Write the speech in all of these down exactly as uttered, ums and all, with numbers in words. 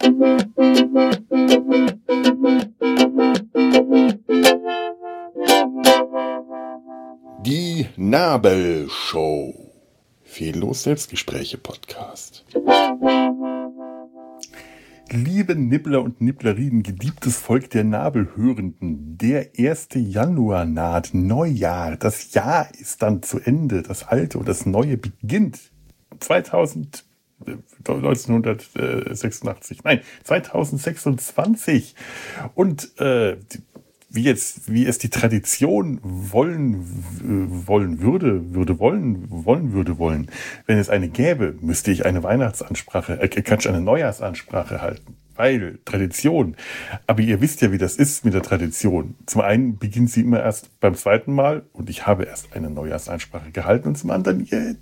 Die Nabelshow. Fehllos Selbstgespräche-Podcast. Liebe Nibbler und Nibblerinnen, geliebtes Volk der Nabelhörenden, der erste Januar naht, Neujahr, das Jahr ist dann zu Ende, das alte und das neue beginnt. zweitausend, neunzehnhundertsechsundachtzig, nein, zweitausendsechsundzwanzig. Und äh, wie jetzt, wie es die Tradition wollen, wollen würde, würde wollen, wollen würde wollen, wenn es eine gäbe, müsste ich eine Weihnachtsansprache, äh, kann ich eine Neujahrsansprache halten. Weil Tradition. Aber ihr wisst ja, wie das ist mit der Tradition. Zum einen beginnt sie immer erst beim zweiten Mal und ich habe erst eine Neujahrsansprache gehalten und zum anderen, ja,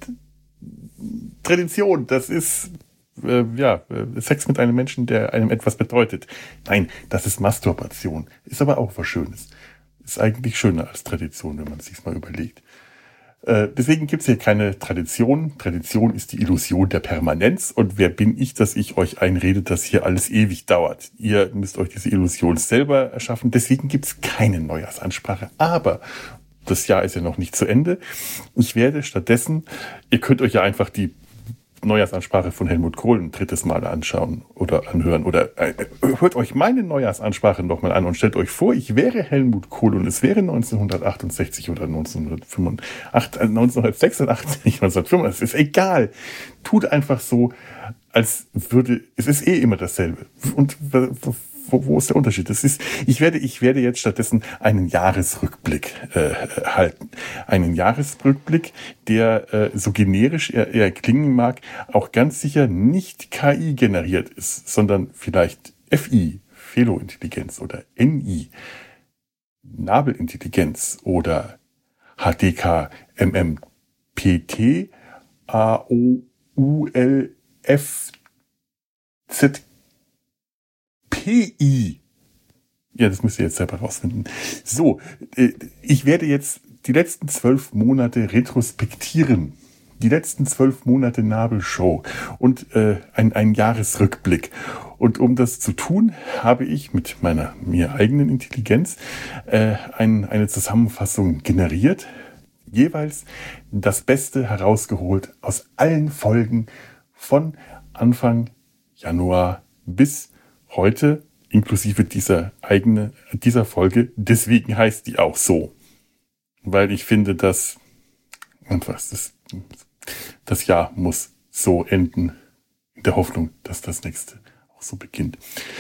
Tradition, das ist äh, ja Sex mit einem Menschen, der einem etwas bedeutet. Nein, das ist Masturbation. Ist aber auch was Schönes. Ist eigentlich schöner als Tradition, wenn man es sich mal überlegt. Äh, deswegen gibt es hier keine Tradition. Tradition ist die Illusion der Permanenz. Und wer bin ich, dass ich euch einrede, dass hier alles ewig dauert? Ihr müsst euch diese Illusion selber erschaffen. Deswegen gibt es keine Neujahrsansprache. Aber das Jahr ist ja noch nicht zu Ende. Ich werde stattdessen, ihr könnt euch ja einfach die Neujahrsansprache von Helmut Kohl ein drittes Mal anschauen oder anhören. Oder äh, hört euch meine Neujahrsansprache nochmal an und stellt euch vor, ich wäre Helmut Kohl und es wäre neunzehnhundertachtundsechzig oder neunzehnhundertfünfundachtzig, neunzehnhundertsechsundachtzig, neunzehnhundertfünfundachtzig, ist egal. Tut einfach so, als würde, es ist eh immer dasselbe. Und Wo, wo ist der Unterschied? Das ist, ich werde, ich werde jetzt stattdessen einen Jahresrückblick äh, halten. Einen Jahresrückblick, der äh, so generisch er, er klingen mag, auch ganz sicher nicht K I generiert ist, sondern vielleicht F I, Felointelligenz oder N I, Nabelintelligenz oder H D K M M P T A O U L F Z P I. Ja, das müsst ihr jetzt selber rausfinden. So, ich werde jetzt die letzten zwölf Monate retrospektieren. Die letzten zwölf Monate Nabelshow und äh, ein, ein Jahresrückblick. Und um das zu tun, habe ich mit meiner mir eigenen Intelligenz äh, ein, eine Zusammenfassung generiert. Jeweils das Beste herausgeholt aus allen Folgen von Anfang Januar bis heute, inklusive dieser eigene, dieser Folge. Deswegen heißt die auch so. Weil ich finde, dass, und was, das, das Jahr muss so enden. In der Hoffnung, dass das nächste auch so beginnt.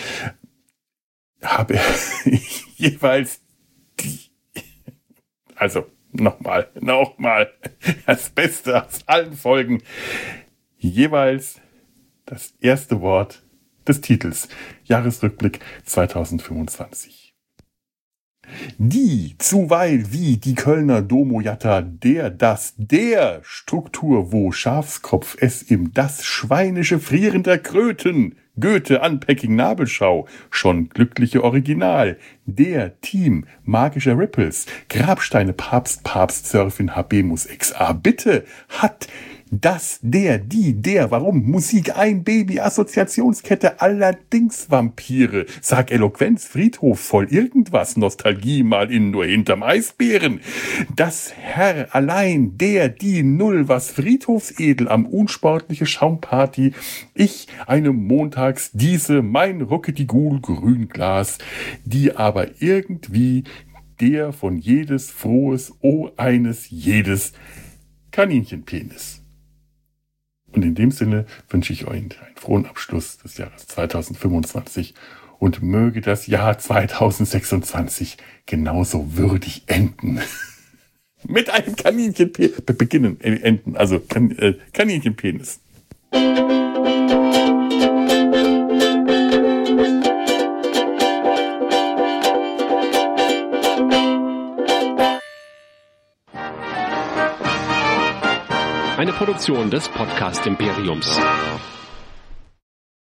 Habe ich jeweils die, also nochmal, nochmal, das Beste aus allen Folgen. Jeweils das erste Wort des Titels, Jahresrückblick zweitausendfünfundzwanzig. Die, zuweil wie die Kölner Domojatta, der, das, der Struktur, wo Schafskopf es im das schweinische Frieren der Kröten, Goethe, Unpacking Nabelschau, schon glückliche Original, der Team, magischer Ripples, Grabsteine, Papst, Papst, Surfin, Habemus, X A, bitte, hat das, der, die, der, warum? Musik, ein Baby, Assoziationskette, allerdings Vampire. Sag Eloquenz, Friedhof, voll irgendwas, Nostalgie mal in nur hinterm Eisbären. Das Herr, allein, der, die, null, was Friedhofsedel am unsportliche Schaumparty. Ich, eine Montags, diese, mein Rocketigul, Grünglas, die aber irgendwie der von jedes frohes, oh eines, jedes Kaninchenpenis. Und in dem Sinne wünsche ich euch einen frohen Abschluss des Jahres zweitausendfünfundzwanzig und möge das Jahr zweitausendsechsundzwanzig genauso würdig enden. Mit einem Kaninchenpenis, beginnen, äh, enden, also kan, äh, Kaninchenpenis. Eine Produktion des Podcast Imperiums.